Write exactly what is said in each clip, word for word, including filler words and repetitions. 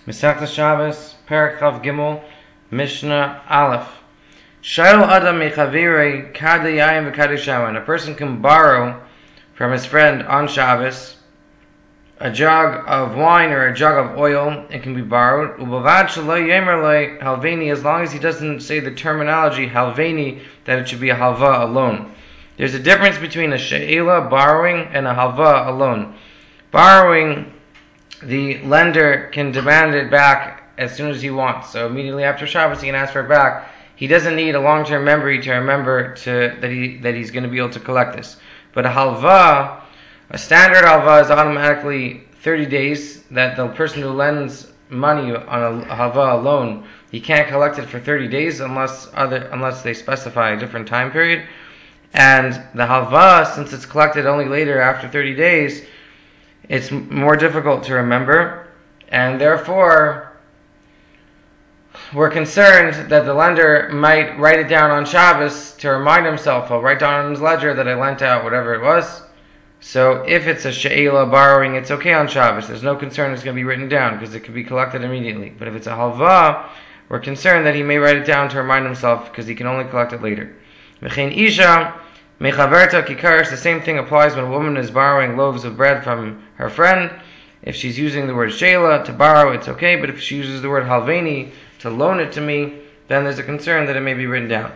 Masechta Shabbos, Perek Chav Gimel, Mishnah Aleph. Shayil Adam Mechaviri Kada Yayim V'Kada Shaman. A person can borrow from his friend on Shabbos a jug of wine or a jug of oil. It can be borrowed. Ubavad Shaloi Yemer Loi Halveni, as long as he doesn't say the terminology Halveni, that it should be a halva, a loan. There's a difference between a she'ela, borrowing, and a halva, a loan. Borrowing, the lender can demand it back as soon as he wants. So immediately after Shabbos, he can ask for it back. He doesn't need a long-term memory to remember to, that he that he's going to be able to collect this. But a halva, a standard halva, is automatically thirty days. That the person who lends money on a halva, a loan, he can't collect it for thirty days unless other unless they specify a different time period. And the halva, since it's collected only later after thirty days, it's more difficult to remember, and therefore we're concerned that the lender might write it down on Shabbos to remind himself. He'll write down on his ledger that I lent out whatever it was. So if it's a she'ela, borrowing, it's okay on Shabbos. There's no concern it's going to be written down because it could be collected immediately. But if it's a halva, we're concerned that he may write it down to remind himself because he can only collect it later. V'chein isha mechaverta kikaris, the same thing applies when a woman is borrowing loaves of bread from her friend. If she's using the word she'ela to borrow, it's okay, but if she uses the word halveni to loan it to me, then there's a concern that it may be written down.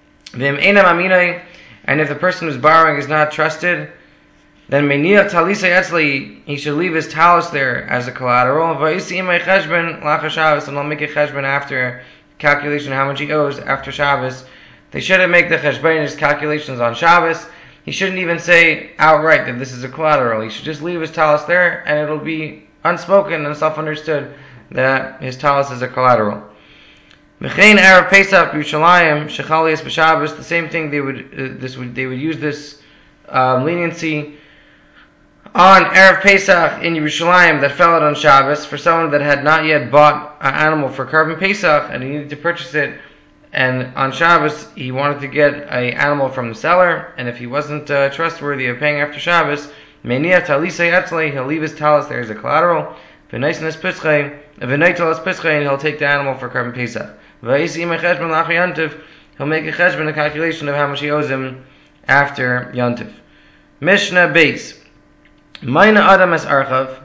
And if the person who's borrowing is not trusted, then meniyah talisa etzli, he should leave his talus there as a collateral. And I'll make a cheshbon after calculation how much he owes after Shabbos. They shouldn't make the cheshbon's calculations on Shabbos. He shouldn't even say outright that this is a collateral. He should just leave his talus there, and it'll be unspoken and self-understood that his talus is a collateral. Mechein Erev Pesach Yerushalayim Shechalias b'Shabbos. The same thing. They would uh, this would they would use this um, leniency on Erev Pesach in Yerushalayim that fell out on Shabbos for someone that had not yet bought an animal for Karban Pesach and he needed to purchase it. And on Shabbos, he wanted to get an animal from the seller, and if he wasn't uh, trustworthy of paying after Shabbos, meniyah talisei etzlei, he'll leave his talus there as a collateral, v'naisenes pischei, v'naitalas pischei, and he'll take the animal for Karban Pesach. V'yisi im cheshbon lach yantiv, he'll make a cheshbon, a calculation of how much he owes him after yantiv. Mishnah Beis, Mayna adam es archav,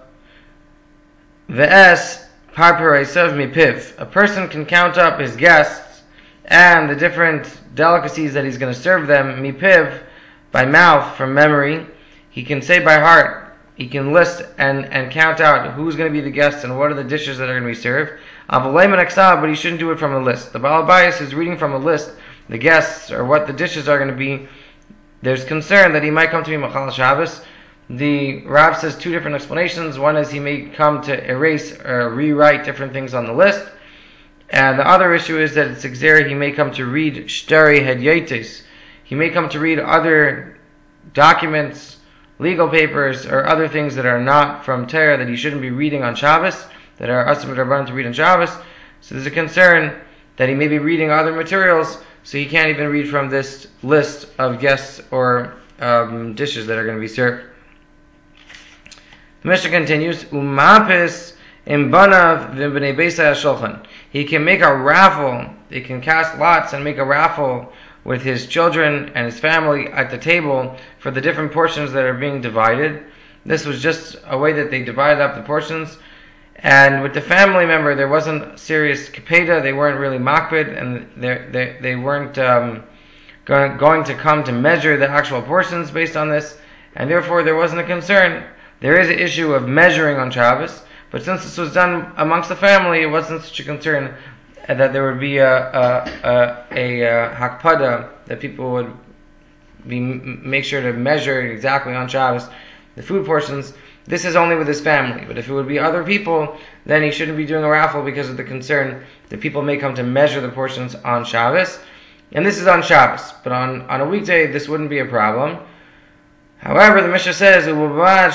v'es parparaisav mipiv. A person can count up his guests and the different delicacies that he's going to serve them, mipiv, by mouth, from memory. He can say by heart, he can list and, and count out who's going to be the guests and what are the dishes that are going to be served. But he shouldn't do it from a list. The Baal Bayis is reading from a list the guests or what the dishes are going to be. There's concern that he might come to be Machal Shabbos. The Rav says two different explanations. One is he may come to erase or rewrite different things on the list. And the other issue is that it's Xer, he may come to read Shtari Hedyates. He may come to read other documents, legal papers, or other things that are not from Torah that he shouldn't be reading on Shabbos, that are Asur B'Rabbanan to read on Shabbos. So there's a concern that he may be reading other materials, so he can't even read from this list of guests or um, dishes that are going to be served. The Mishnah continues, Umapis imbanav v'bnei beisa shulchan. He can make a raffle, he can cast lots and make a raffle with his children and his family at the table for the different portions that are being divided. This was just a way that they divided up the portions. And with the family member, there wasn't serious kapeda, they weren't really makbid, and they, they, they weren't um, going, going to come to measure the actual portions based on this, and therefore there wasn't a concern. There is an issue of measuring on Shabbos, but since this was done amongst the family, it wasn't such a concern that there would be a a, a, a, a hakpada, that people would be make sure to measure exactly on Shabbos the food portions. This is only with his family, but if it would be other people, then he shouldn't be doing a raffle because of the concern that people may come to measure the portions on Shabbos. And this is on Shabbos, but on, on a weekday this wouldn't be a problem. However, the Mishnah says, as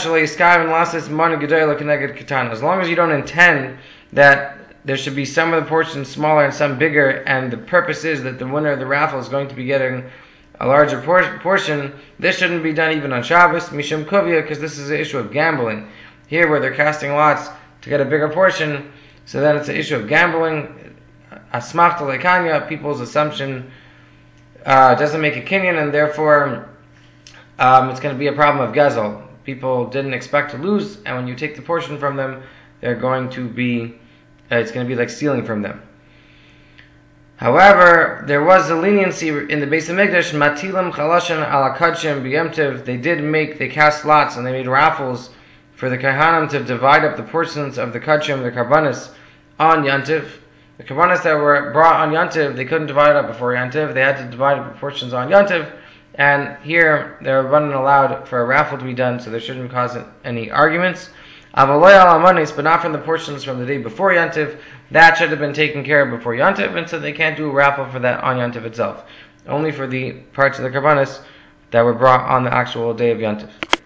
long as you don't intend that there should be some of the portions smaller and some bigger, and the purpose is that the winner of the raffle is going to be getting a larger por- portion, this shouldn't be done even on Shabbos, Mishum Kovia, because this is an issue of gambling. Here, where they're casting lots to get a bigger portion, So then it's an issue of gambling. Asmachta lekanya, people's assumption uh, doesn't make a kinyan, and therefore um, it's going to be a problem of gezel. People didn't expect to lose, and when you take the portion from them, they're going to be, uh, it's going to be like stealing from them. However, there was a leniency in the Beis Hamikdash. Matilim chalashin ala kachim b'yemtiv. They did make, they cast lots and they made raffles for the kahanim to divide up the portions of the kachim, the karbanis, on Yantiv. The karbanis that were brought on Yantiv, they couldn't divide up before Yantiv. They had to divide up the portions on Yantiv. And here, they were running allowed for a raffle to be done, so there shouldn't cause any arguments. Avaloy al amanis, but not from the portions from the day before Yantiv. That should have been taken care of before Yantiv, and so they can't do a raffle for that on Yantiv itself. Only for the parts of the karbanis that were brought on the actual day of Yantiv.